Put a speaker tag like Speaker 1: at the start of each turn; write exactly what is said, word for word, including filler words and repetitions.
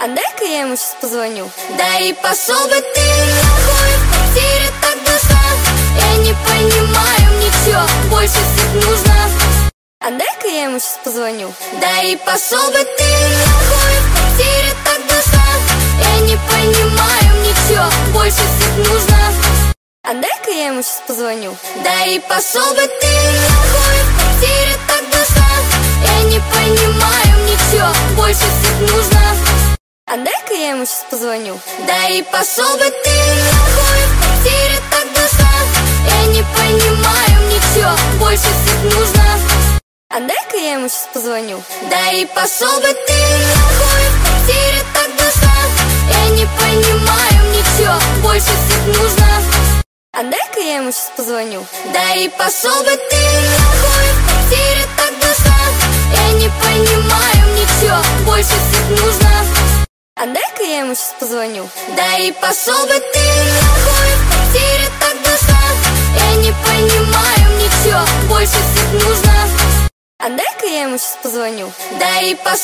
Speaker 1: А дай-ка я ему сейчас позвоню. Да и пошел бы ты нахуй, в квартире так душно. Я не понимаю ничего, больше всех нужно. А дай-ка я ему сейчас позвоню. Да и пошел бы ты нахуй, в квартире так душно. Я не понимаю ничего, больше всех нужно. А дай-ка я ему сейчас позвоню. Да и пошел бы ты нахуй, в квартире так душно. Я не понимаю ничего, больше всех нужно. А дай-ка я ему сейчас позвоню. Да и пошел бы ты нахуй, в квартире так душно. Я не понимаю ничего, больше всех нужно. А дай-ка я ему сейчас позвоню. Да и пошел бы ты нахуй, в квартире так душно. Я не понимаю ничего, больше всех нужно. А дай-ка я ему сейчас позвоню. Да и пошел бы ты нахуй, в квартире так душно. Я не понимаю ничего, больше всех нужно. А дай-ка я ему сейчас позвоню. Да и пошел бы ты нахуй, в квартире так душно. Я не понимаю ничего, больше всех нужно. А дай-ка я ему сейчас позвоню. Да и пошел